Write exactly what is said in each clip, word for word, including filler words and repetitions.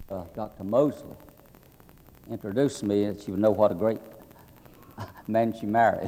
uh, Doctor Mosley introduced me, and she would know what a great man she married.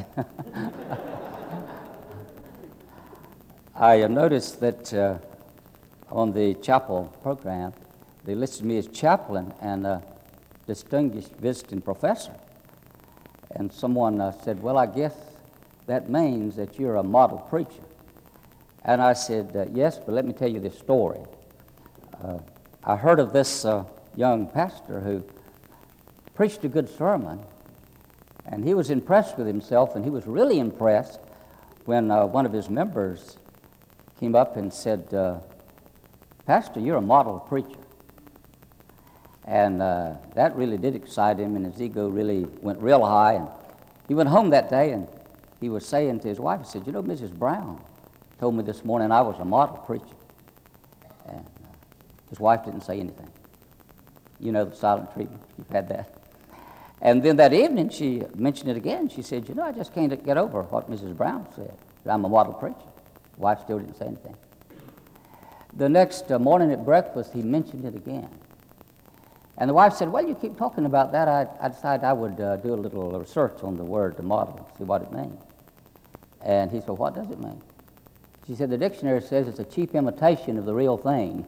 I uh, noticed that uh, on the chapel program, they listed me as chaplain and a distinguished visiting professor. And someone uh, said, well, I guess that means that you're a model preacher. And I said, uh, yes, but let me tell you this story. Uh, I heard of this uh, young pastor who preached a good sermon, and he was impressed with himself, and he was really impressed when uh, one of his members came up and said, uh, Pastor, you're a model preacher. And uh, that really did excite him, and his ego really went real high. And he went home that day, and he was saying to his wife, he said, you know, Missus Brown told me this morning I was a model preacher. And uh, his wife didn't say anything. You know the silent treatment. You've had that. And then that evening, she mentioned it again. She said, you know, I just can't get over what Missus Brown said. I'm a model preacher. The wife still didn't say anything. The next uh, morning at breakfast, he mentioned it again. And the wife said, well, you keep talking about that. I, I decided I would uh, do a little research on the word, the model, see what it means. And he said, what does it mean? She said, the dictionary says it's a cheap imitation of the real thing.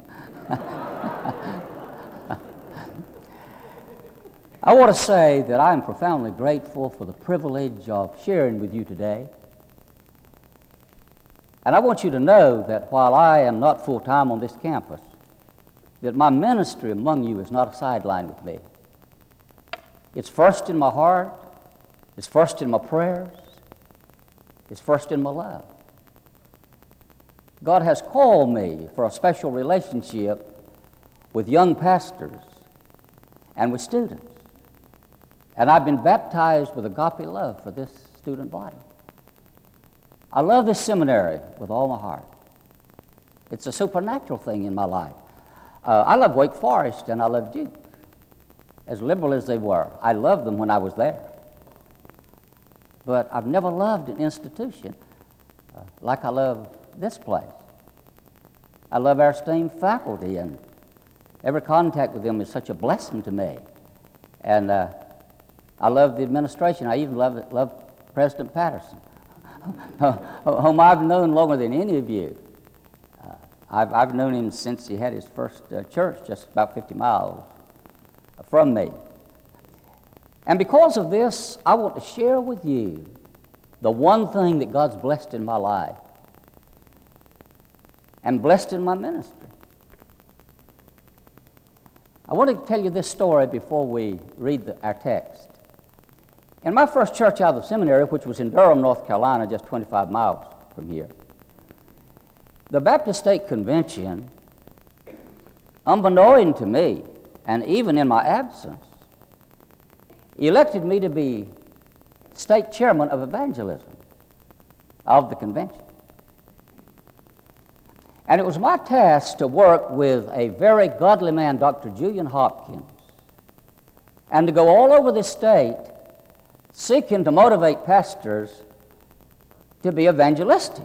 I want to say that I am profoundly grateful for the privilege of sharing with you today. And I want you to know that while I am not full-time on this campus, that my ministry among you is not a sideline with me. It's first in my heart, it's first in my prayers, it's first in my love. God has called me for a special relationship with young pastors and with students. And I've been baptized with agape love for this student body. I love this seminary with all my heart. It's a supernatural thing in my life. Uh, I love Wake Forest and I love Duke. As liberal as they were, I loved them when I was there. But I've never loved an institution uh, like I love this place. I love our esteemed faculty, and every contact with them is such a blessing to me. And uh, I love the administration. I even love, love President Patterson, whom I've known longer than any of you. Uh, I've, I've known him since he had his first uh, church just about fifty miles from me. And because of this, I want to share with you the one thing that God's blessed in my life and blessed in my ministry. I want to tell you this story before we read the, our text. In my first church out of the seminary, which was in Durham, North Carolina, just twenty-five miles from here, the Baptist State Convention, unbeknown to me, and even in my absence, elected me to be state chairman of evangelism of the convention. And it was my task to work with a very godly man, Doctor Julian Hopkins, and to go all over the state seeking to motivate pastors to be evangelistic.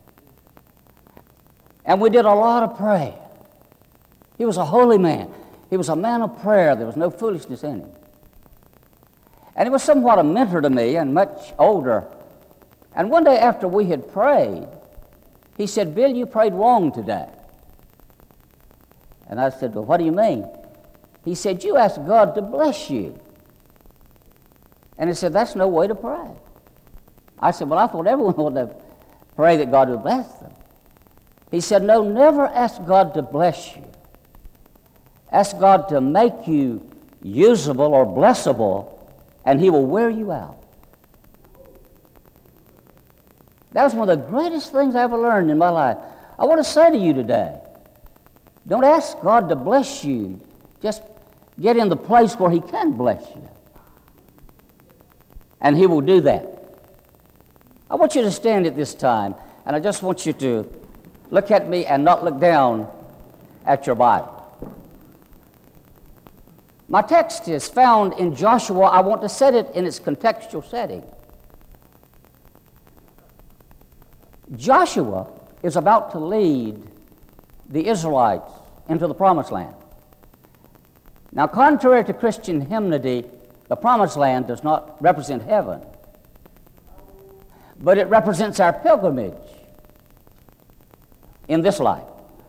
And we did a lot of prayer. He was a holy man. He was a man of prayer. There was no foolishness in him. And he was somewhat a mentor to me and much older. And one day after we had prayed, he said, Bill, you prayed wrong today. And I said, well, what do you mean? He said, you asked God to bless you. And he said, that's no way to pray. I said, well, I thought everyone would have pray that God would bless them. He said, no, never ask God to bless you. Ask God to make you usable or blessable, and he will wear you out. That was one of the greatest things I ever learned in my life. I want to say to you today, don't ask God to bless you. Just get in the place where he can bless you. And he will do that. I want you to stand at this time, and I just want you to look at me and not look down at your Bible. My text is found in Joshua. I want to set it in its contextual setting. Joshua is about to lead the Israelites into the Promised Land. Now, contrary to Christian hymnody, the promised land does not represent heaven, but it represents our pilgrimage in this life.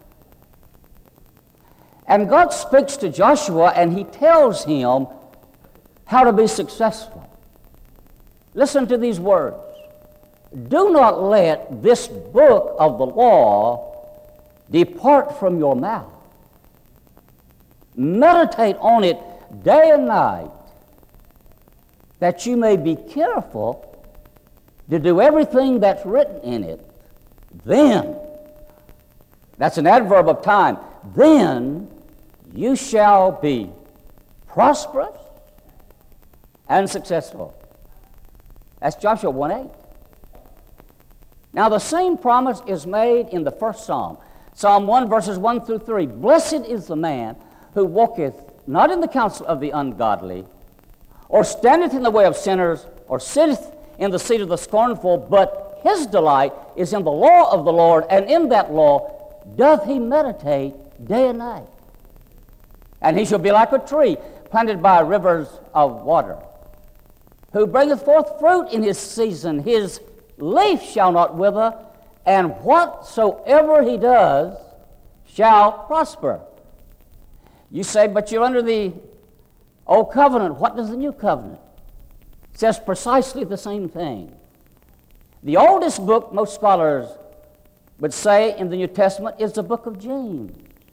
And God speaks to Joshua and he tells him how to be successful. Listen to these words. Do not let this book of the law depart from your mouth. Meditate on it day and night, that you may be careful to do everything that's written in it. Then, that's an adverb of time, then you shall be prosperous and successful. That's Joshua one eight. Now the same promise is made in the first Psalm. Psalm one verses one through three. Blessed is the man who walketh not in the counsel of the ungodly, or standeth in the way of sinners, or sitteth in the seat of the scornful, but his delight is in the law of the Lord, and in that law doth he meditate day and night. And he shall be like a tree planted by rivers of water, who bringeth forth fruit in his season. His leaf shall not wither, and whatsoever he does shall prosper. You say, but you're under the old covenant. What does the new covenant? It says precisely the same thing. The oldest book, most scholars would say in the New Testament, is the book of James.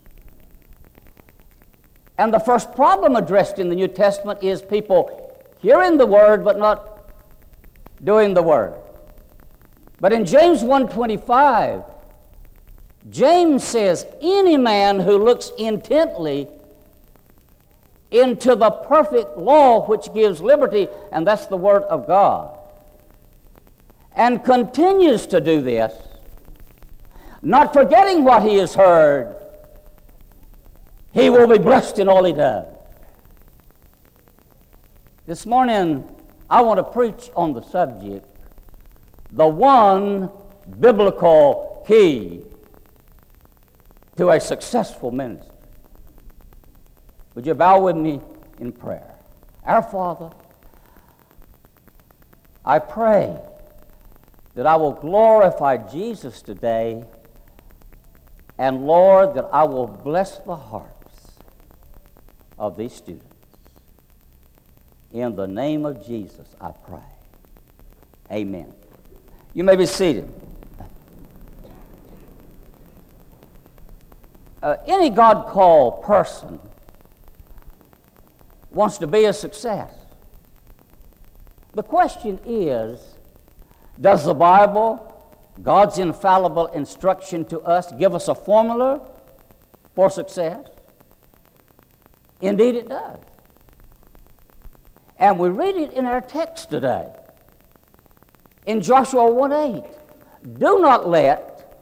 And the first problem addressed in the New Testament is people hearing the word but not doing the word. But in James one twenty-five, James says, any man who looks intently into the perfect law which gives liberty, and that's the Word of God, and continues to do this, not forgetting what he has heard, he will be blessed in all he does. This morning, I want to preach on the subject, the one biblical key to a successful ministry. Would you bow with me in prayer? Our Father, I pray that I will glorify Jesus today, and Lord, that I will bless the hearts of these students. In the name of Jesus, I pray. Amen. You may be seated. Uh, any God-called person wants to be a success. The question is, does the Bible, God's infallible instruction to us, give us a formula for success? Indeed it does. And we read it in our text today. In Joshua one eight, do not let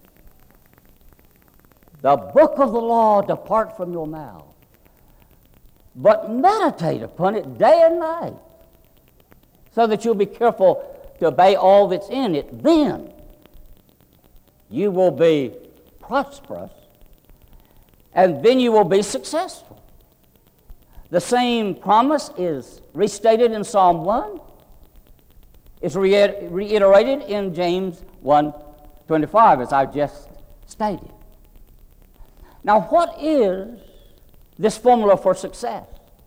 the book of the law depart from your mouth, but meditate upon it day and night, so that you'll be careful to obey all that's in it. Then you will be prosperous, and then you will be successful. The same promise is restated in Psalm one. It's reiterated in James one twenty-five, as I've just stated. Now, what is this formula for success?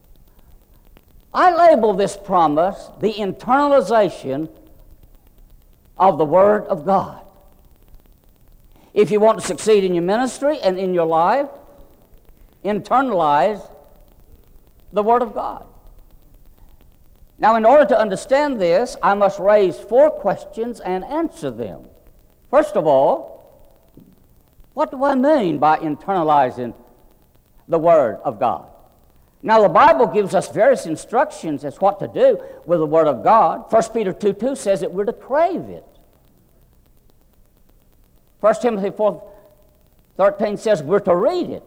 I label this promise the internalization of the Word of God. If you want to succeed in your ministry and in your life, internalize the Word of God. Now, in order to understand this, I must raise four questions and answer them. First of all, what do I mean by internalizing the Word of God? Now, the Bible gives us various instructions as what to do with the Word of God. First Peter two two says that we're to crave it. First Timothy four thirteen says we're to read it.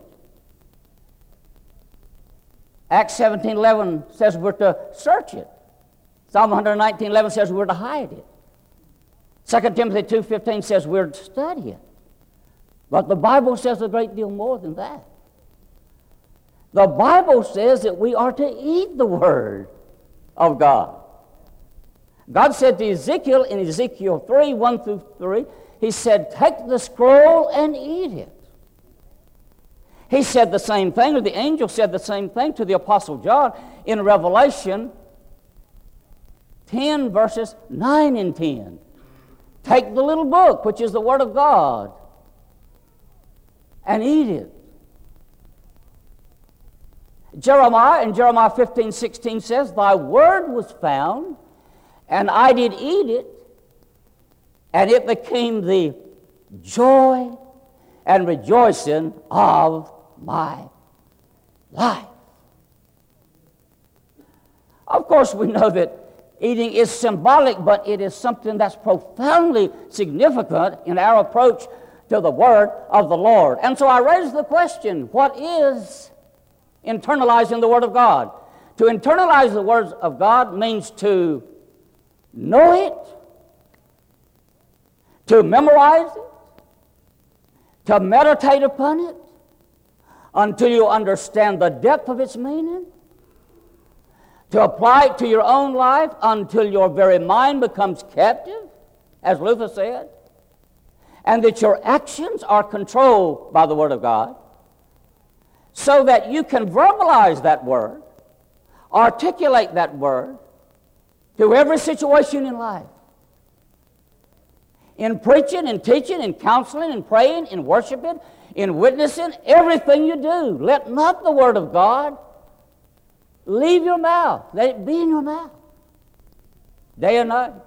Acts seventeen eleven says we're to search it. Psalm one nineteen eleven says we're to hide it. Second Timothy two fifteen says we're to study it. But the Bible says a great deal more than that. The Bible says that we are to eat the Word of God. God said to Ezekiel in Ezekiel three, one through three, He said, take the scroll and eat it. He said the same thing, or the angel said the same thing to the Apostle John in Revelation ten, verses nine and ten. Take the little book, which is the Word of God, and eat it. Jeremiah, in Jeremiah fifteen, sixteen says, thy word was found, and I did eat it, and it became the joy and rejoicing of my life. Of course, we know that eating is symbolic, but it is something that's profoundly significant in our approach to the Word of the Lord. And so I raise the question, what is internalizing the Word of God? To internalize the Word of God means to know it, to memorize it, to meditate upon it until you understand the depth of its meaning, to apply it to your own life until your very mind becomes captive, as Luther said, and that your actions are controlled by the Word of God, so that you can verbalize that Word, articulate that Word to every situation in life. In preaching, in teaching, in counseling, in praying, in worshiping, in witnessing, everything you do, let not the Word of God leave your mouth. Let it be in your mouth, day and night.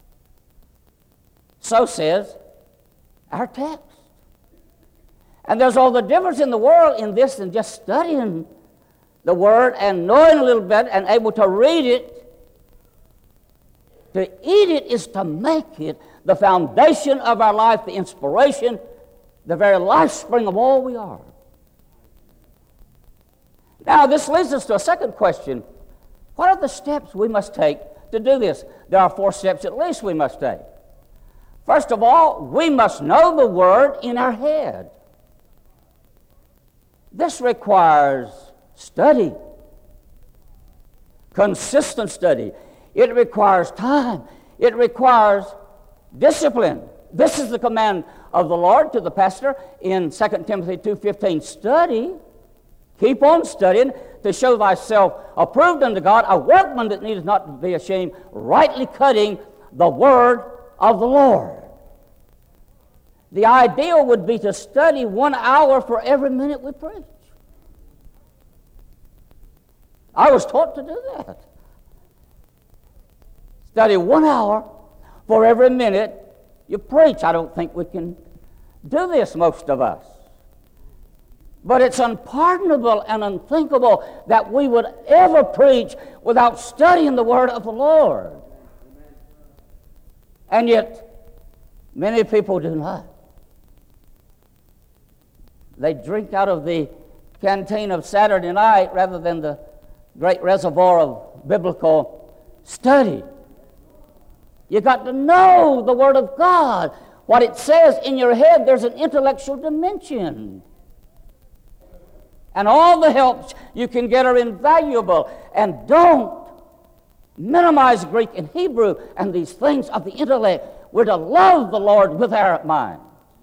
So says our text. And there's all the difference in the world in this than just studying the Word and knowing a little bit and able to read it. To eat it is to make it the foundation of our life, the inspiration, the very life spring of all we are. Now, this leads us to a second question. What are the steps we must take to do this? There are four steps at least we must take. First of all, we must know the Word in our head. This requires study, consistent study. It requires time. It requires discipline. This is the command of the Lord to the pastor in Second Timothy two fifteen. Study, keep on studying to show thyself approved unto God, a workman that needeth not to be ashamed, rightly cutting the word of the Lord. The ideal would be to study one hour for every minute we preach. I was taught to do that. Study one hour for every minute you preach. I don't think we can do this, most of us. But it's unpardonable and unthinkable that we would ever preach without studying the Word of the Lord. And yet, many people do not. They drink out of the canteen of Saturday night rather than the great reservoir of biblical study. You got to know the Word of God. What it says in your head, there's an intellectual dimension. And all the helps you can get are invaluable. And don't minimize Greek and Hebrew and these things of the intellect. We're to love the Lord with our mind.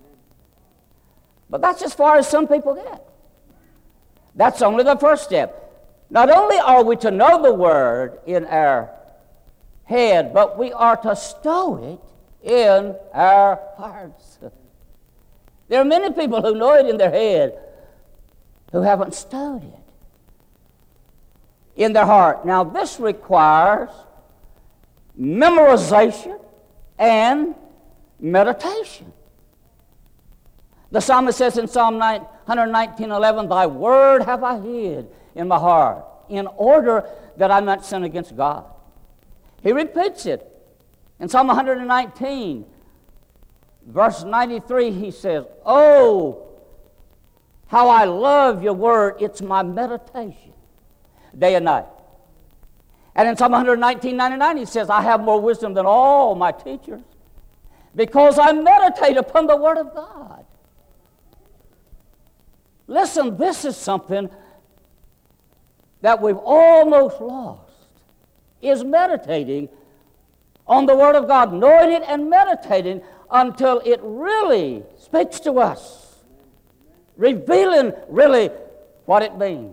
But that's as far as some people get. That's only the first step. Not only are we to know the Word in our head, but we are to stow it in our hearts. There are many people who know it in their head who haven't stowed it in their heart. Now, this requires memorization and meditation. The psalmist says in Psalm one nineteen, eleven, thy word have I hid in my heart, in order that I might sin against God. He repeats it. In Psalm one nineteen, verse ninety-three, he says, oh, how I love your word. It's my meditation, day and night. And in Psalm one nineteen, ninety-nine, he says, I have more wisdom than all my teachers, because I meditate upon the Word of God. Listen, this is something that we've almost lost is meditating on the Word of God, knowing it and meditating until it really speaks to us, revealing really what it means.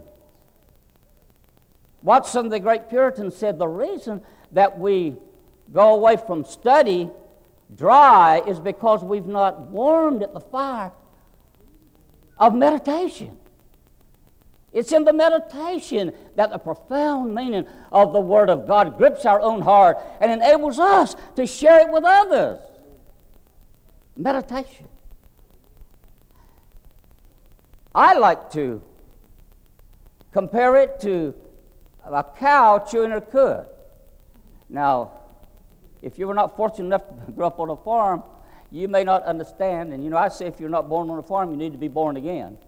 Watson, the great Puritan, said the reason that we go away from study dry is because we've not warmed at the fire of meditation. It's in the meditation that the profound meaning of the Word of God grips our own heart and enables us to share it with others. Meditation. I like to compare it to a cow chewing her cud. Now, if you were not fortunate enough to grow up on a farm, you may not understand. And you know, I say if you're not born on a farm, you need to be born again.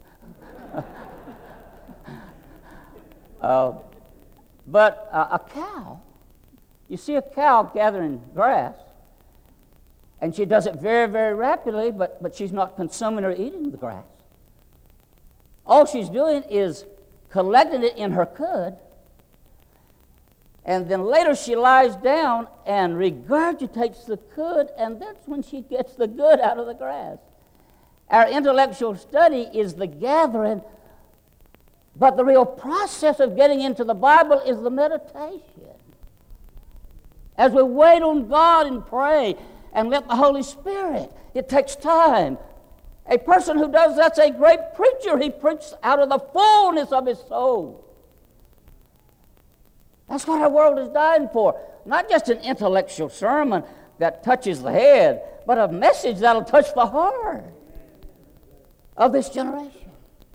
uh, but uh, a cow, you see a cow gathering grass, and she does it very, very rapidly, but, but she's not consuming or eating the grass. All she's doing is collecting it in her cud, and then later she lies down and regurgitates the cud, and that's when she gets the good out of the grass. Our intellectual study is the gathering, but the real process of getting into the Bible is the meditation. As we wait on God and pray and let the Holy Spirit, it takes time. A person who does that's a great preacher. He preaches out of the fullness of his soul. That's what our world is dying for. Not just an intellectual sermon that touches the head, but a message that'll touch the heart of this generation.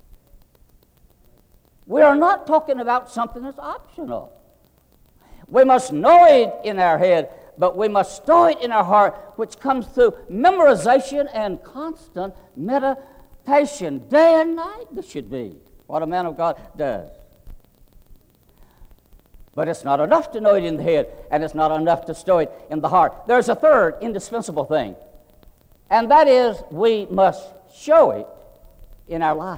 We are not talking about something that's optional. We must know it in our head, but we must store it in our heart, which comes through memorization and constant meditation. Day and night, this should be what a man of God does. But it's not enough to know it in the head, and it's not enough to store it in the heart. There's a third indispensable thing, and that is we must show it in our lives.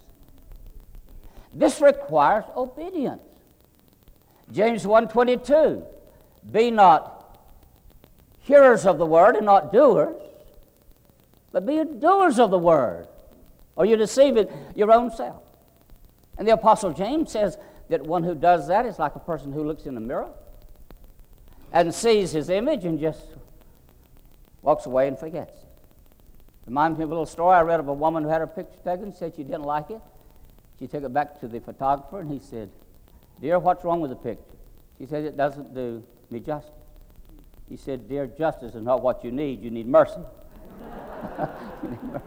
This requires obedience. James one twenty-two, be not hearers of the word and not doers, but be doers of the word, or you're deceiving your own self. And the Apostle James says that one who does that is like a person who looks in the mirror and sees his image and just walks away and forgets it. Reminds me of a little story I read of a woman who had her picture taken, said she didn't like it. She took it back to the photographer, and he said, dear, what's wrong with the picture? She said, it doesn't do me justice. He said, dear, justice is not what you need. You need mercy. You need mercy.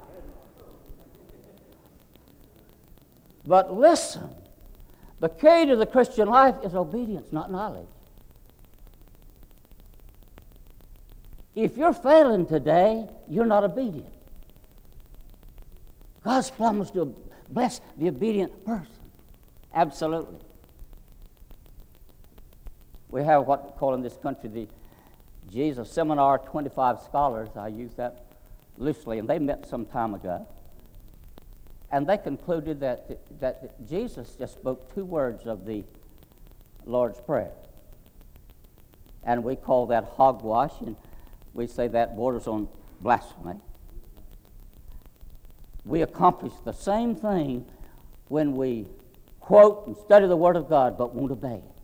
But listen, the key to the Christian life is obedience, not knowledge. If you're failing today, you're not obedient. God's promised to bless the obedient person. Absolutely. We have what we call in this country the Jesus Seminar, twenty-five scholars. I use that loosely, and they met some time ago. And they concluded that, that Jesus just spoke two words of the Lord's Prayer. And we call that hogwash, and we say that borders on blasphemy. We accomplish the same thing when we quote and study the Word of God but won't obey it.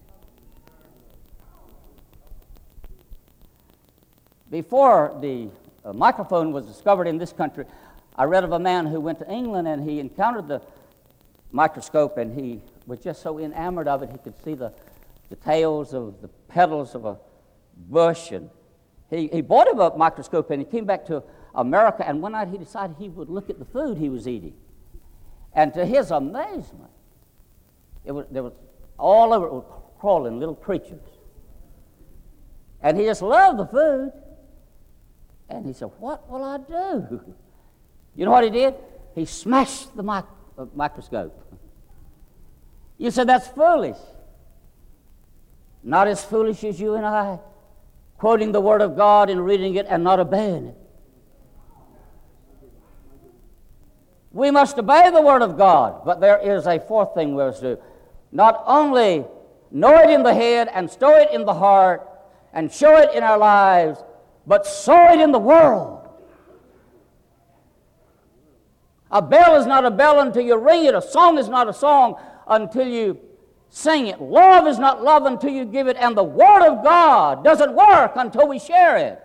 Before the uh, microphone was discovered in this country, I read of a man who went to England and he encountered the microscope, and he was just so enamored of it he could see the, the tails of the petals of a bush. And he, he bought him a microscope, and he came back to America, and one night he decided he would look at the food he was eating. And to his amazement, it was, there was all over it was crawling little creatures. And he just loved the food. And he said, what will I do? You know what he did? He smashed the mic- uh, microscope. You said, that's foolish. Not as foolish as you and I, quoting the Word of God and reading it and not obeying it. We must obey the Word of God, but there is a fourth thing we must do. not only know it in the head and store it in the heart and show it in our lives, but sow it in the world. A bell is not a bell until you ring it. A song is not a song until you sing it. Love is not love until you give it. And the Word of God doesn't work until we share it.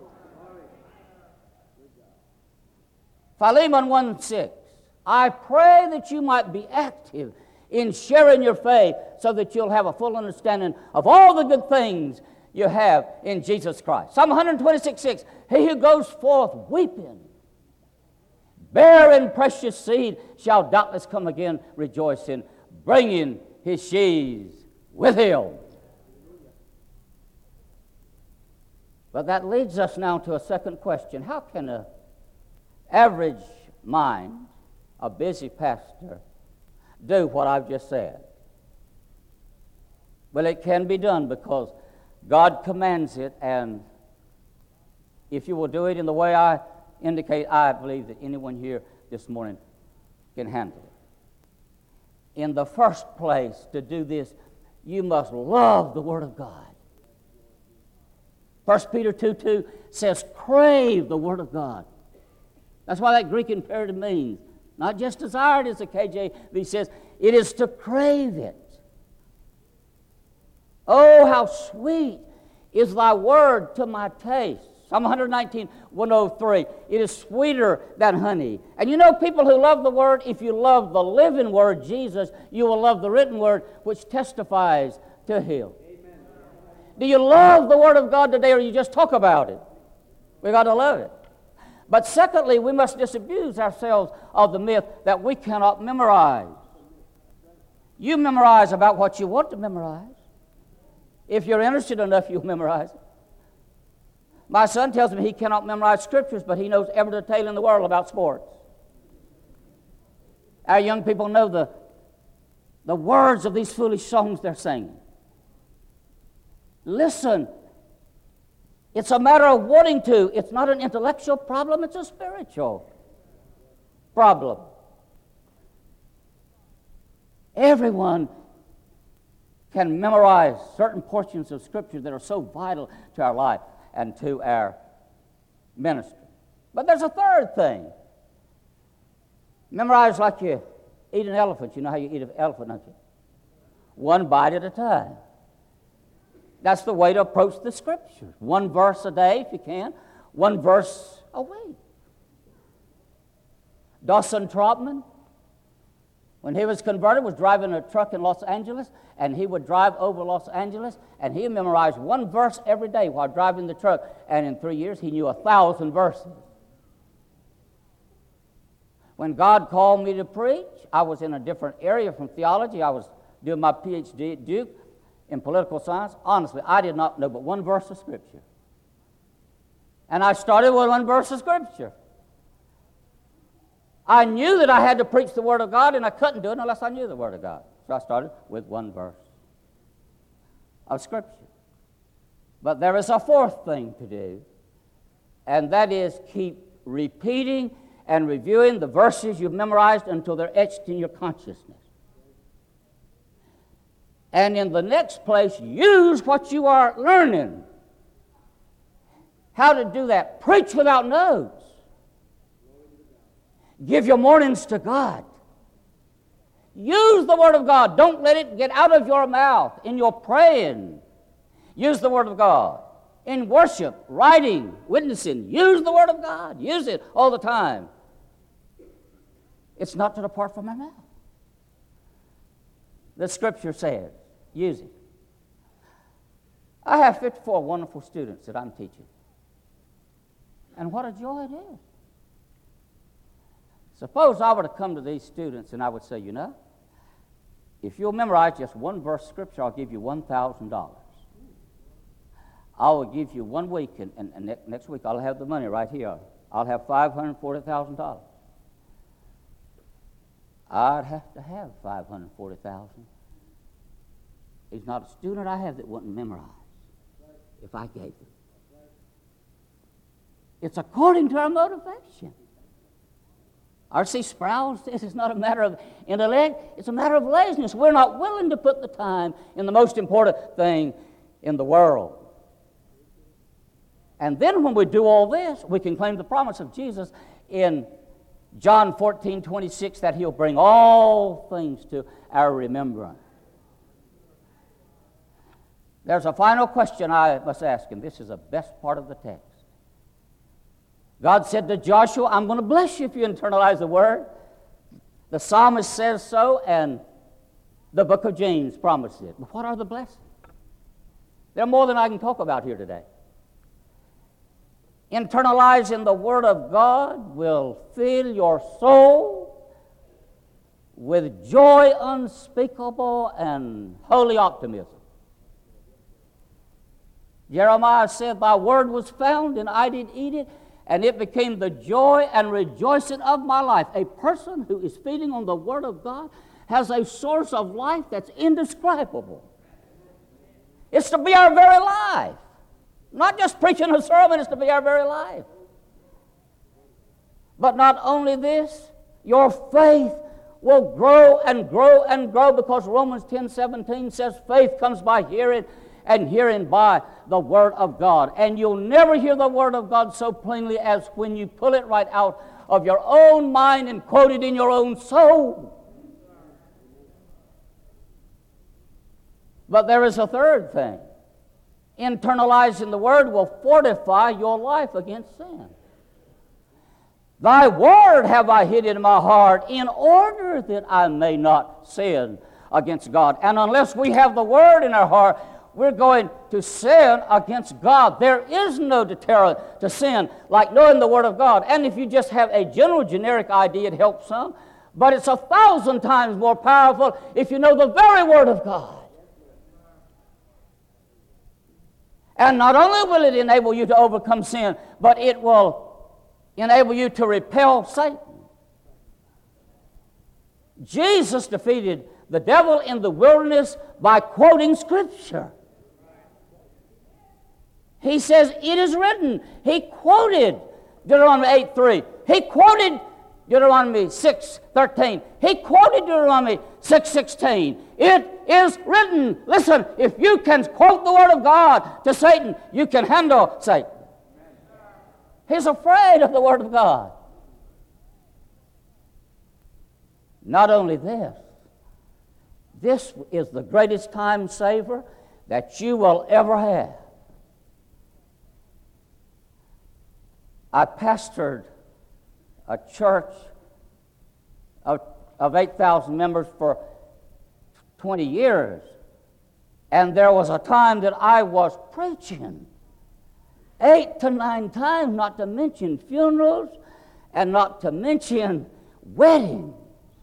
Philemon one six. I pray that you might be active in sharing your faith so that you'll have a full understanding of all the good things you have in Jesus Christ. Psalm one twenty-six six. He who goes forth weeping, bearing precious seed, shall doubtless come again rejoicing, bringing his sheaves with him. But that leads us now to a second question. How can an average mind, a busy pastor, do what I've just said? Well, it can be done because God commands it, and if you will do it in the way I indicate, I believe that anyone here this morning can handle it. In the first place, to do this, you must love the Word of God. First Peter two two says, crave the Word of God. That's why that Greek imperative means, not just desire it, as the K J V says, it is to crave it. Oh, how sweet is thy word to my taste. Psalm one nineteen, one oh three. It is sweeter than honey. And you know, people who love the Word, if you love the living Word, Jesus, you will love the written Word, which testifies to Him. Amen. Do you love the Word of God today, or you just talk about it? We've got to love it. But secondly, we must disabuse ourselves of the myth that we cannot memorize. You memorize about what you want to memorize. If you're interested enough, you'll memorize it. My son tells me he cannot memorize scriptures, but he knows every detail in the world about sports. Our young people know the, the words of these foolish songs they're singing. Listen, it's a matter of wanting to. It's not an intellectual problem, it's a spiritual problem. Everyone can memorize certain portions of Scripture that are so vital to our life and to our ministry. But there's a third thing. Memorize like you eat an elephant. You know how you eat an elephant, don't you? One bite at a time. That's the way to approach the Scriptures. One verse a day, if you can. One verse a week. Dawson Trotman, when he was converted, was driving a truck in Los Angeles, and he would drive over Los Angeles, and he memorized one verse every day while driving the truck, and in three years he knew a thousand verses. When God called me to preach, I was in a different area from theology. I was doing my P H D at Duke in political science. Honestly, I did not know but one verse of Scripture. And I started with one verse of Scripture. I knew that I had to preach the Word of God, and I couldn't do it unless I knew the Word of God. So I started with one verse of Scripture. But there is a fourth thing to do, and that is keep repeating and reviewing the verses you've memorized until they're etched in your consciousness. And in the next place, use what you are learning. How to do that? Preach without notes. Give your mornings to God. Use the Word of God. Don't let it get out of your mouth in your praying. Use the Word of God. In worship, writing, witnessing, use the Word of God. Use it all the time. It's not to depart from our mouth. The Scripture says, use it. I have fifty-four wonderful students that I'm teaching. And what a joy it is. Suppose I were to come to these students and I would say, you know, if you'll memorize just one verse of Scripture, I'll give you one thousand dollars. I will give you one week, and, and, and ne- next week I'll have the money right here. I'll have five hundred forty thousand dollars. I'd have to have five hundred forty thousand dollars. There's not a student I have that wouldn't memorize if I gave them. It's according to our motivation. R C Sproul says it's not a matter of intellect, it's a matter of laziness. We're not willing to put the time in the most important thing in the world. And then when we do all this, we can claim the promise of Jesus in John fourteen twenty-six that He'll bring all things to our remembrance. There's a final question I must ask, and this is the best part of the text. God said to Joshua, I'm going to bless you if you internalize the Word. The psalmist says so, and the book of James promised it. But what are the blessings? There are more than I can talk about here today. Internalizing the Word of God will fill your soul with joy unspeakable and holy optimism. Jeremiah said, Thy word was found, and I did eat it, and it became the joy and rejoicing of my life. A person who is feeding on the Word of God has a source of life that's indescribable. It's to be our very life. Not just preaching a sermon, it's to be our very life. But not only this, your faith will grow and grow and grow, because Romans ten seventeen says faith comes by hearing, and hearing by the Word of God. And you'll never hear the Word of God so plainly as when you pull it right out of your own mind and quote it in your own soul. But there is a third thing. Internalizing the Word will fortify your life against sin. Thy Word have I hid in my heart, in order that I may not sin against God. And unless we have the Word in our heart, we're going to sin against God. There is no deterrent to sin like knowing the Word of God. And if you just have a general, generic idea, it helps some. But it's a thousand times more powerful if you know the very Word of God. And not only will it enable you to overcome sin, but it will enable you to repel Satan. Jesus defeated the devil in the wilderness by quoting Scripture. He says, it is written. He quoted Deuteronomy eight three. He quoted Deuteronomy six thirteen. He quoted Deuteronomy six sixteen. It is written. Listen, if you can quote the Word of God to Satan, you can handle Satan. He's afraid of the Word of God. Not only this, this is the greatest time saver that you will ever have. I pastored a church of, of eight thousand members for twenty years, and there was a time that I was preaching eight to nine times, not to mention funerals and not to mention weddings.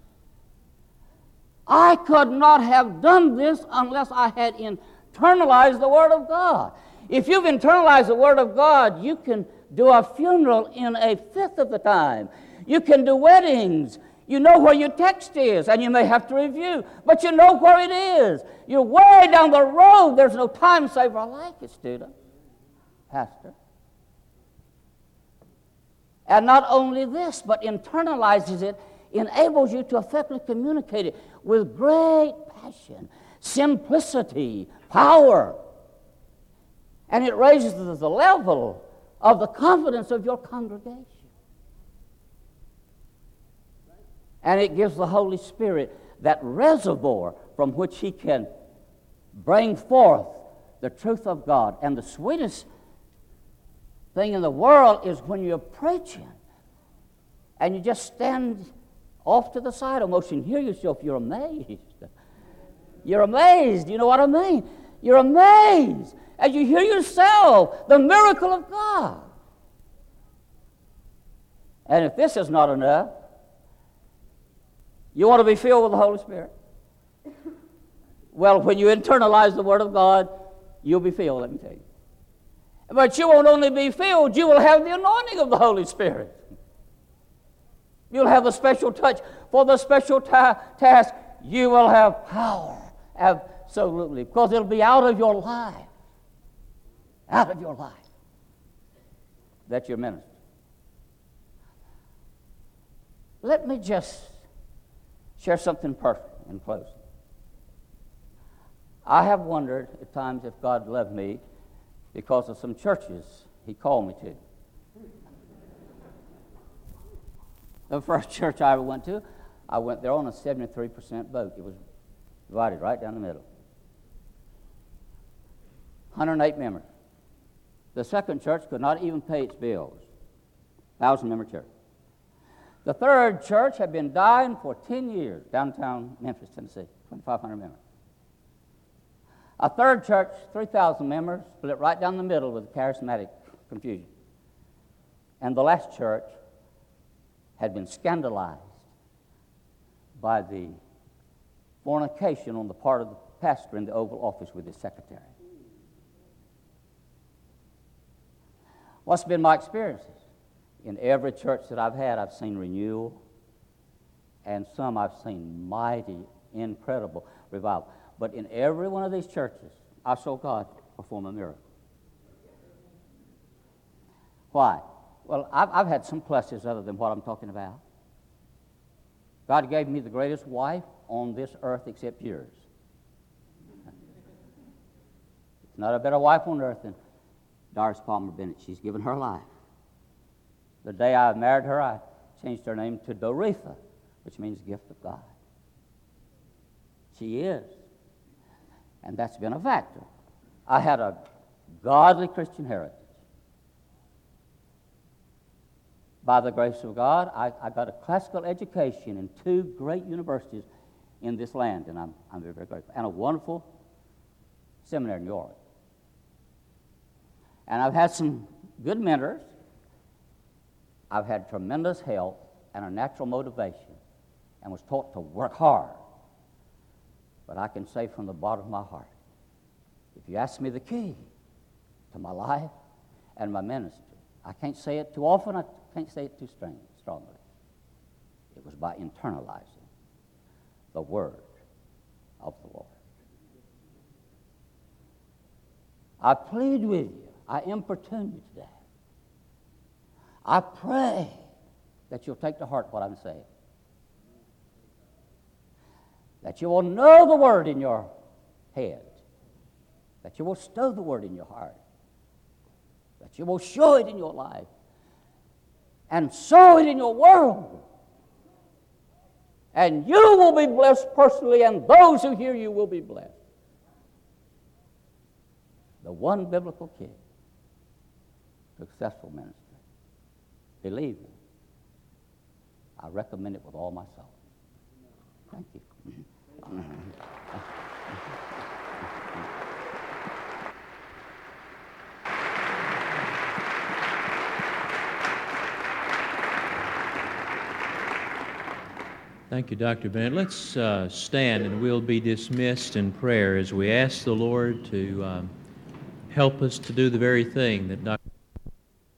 I could not have done this unless I had internalized the Word of God. If you've internalized the Word of God, you can do a funeral in a fifth of the time. You can do weddings. You know where your text is, and you may have to review, but you know where it is. You're way down the road. There's no time saver like it, student, pastor. And not only this, but internalizes it, enables you to effectively communicate it with great passion, simplicity, power. And it raises the level of the confidence of your congregation. And it gives the Holy Spirit that reservoir from which He can bring forth the truth of God. And the sweetest thing in the world is when you're preaching and you just stand off to the side almost and hear yourself, you're amazed. You're amazed. You know what I mean? You're amazed as you hear yourself, the miracle of God. And if this is not enough, you want to be filled with the Holy Spirit? Well, when you internalize the Word of God, you'll be filled, let me tell you. But you won't only be filled, you will have the anointing of the Holy Spirit. You'll have the special touch for the special ta- task. You will have power, absolutely, because it'll be out of your life. Out of your life. That's your ministry. Let me just share something personal in closing. I have wondered at times if God loved me because of some churches he called me to. The first church I ever went to, I went there on a seventy-three percent vote. It was divided right down the middle. one hundred eight members. The second church could not even pay its bills. Thousand-member church. The third church had been dying for ten years, downtown Memphis, Tennessee, twenty-five hundred members. A third church, three thousand members, split right down the middle with charismatic confusion. And the last church had been scandalized by the fornication on the part of the pastor in the Oval Office with his secretary. What's been my experiences? In every church that I've had, I've seen renewal, and some I've seen mighty, incredible revival. But in every one of these churches, I saw God perform a miracle. Why? Well, I've, I've had some pluses other than what I'm talking about. God gave me the greatest wife on this earth except yours. There's not a better wife on earth than Doris Palmer Bennett. She's given her life. The day I married her, I changed her name to Doretha, which means gift of God. She is. And that's been a factor. I had a godly Christian heritage. By the grace of God, I, I got a classical education in two great universities in this land, and I'm, I'm very, very grateful, and a wonderful seminary in New York. And I've had some good mentors. I've had tremendous health and a natural motivation and was taught to work hard. But I can say from the bottom of my heart, if you ask me the key to my life and my ministry, I can't say it too often, I can't say it too strongly. It was by internalizing the word of the Lord. I plead with you, I importune you today. I pray that you'll take to heart what I'm saying. That you will know the word in your head. That you will stow the word in your heart. That you will show it in your life. And sow it in your world. And you will be blessed personally, and those who hear you will be blessed. The one biblical key to successful ministry. Believe me, I recommend it with all my soul. Thank you. Thank you, Doctor Bennett. Let's uh, stand and we'll be dismissed in prayer as we ask the Lord to um, help us to do the very thing that Doctor